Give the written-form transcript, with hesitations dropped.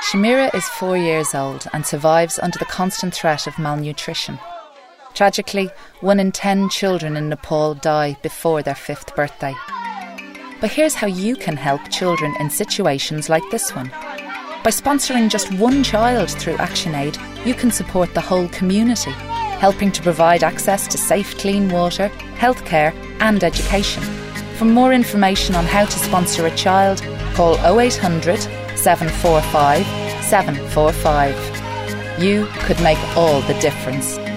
Shamira is 4 years old and survives under the constant threat of malnutrition. Tragically, 1 in 10 children in Nepal die before their 5th birthday. But here's how you can help children in situations like this one. By sponsoring just 1 child through ActionAid, you can support the whole community, helping to provide access to safe, clean water, healthcare and education. For more information on how to sponsor a child, call 0800 745 745. You could make all the difference.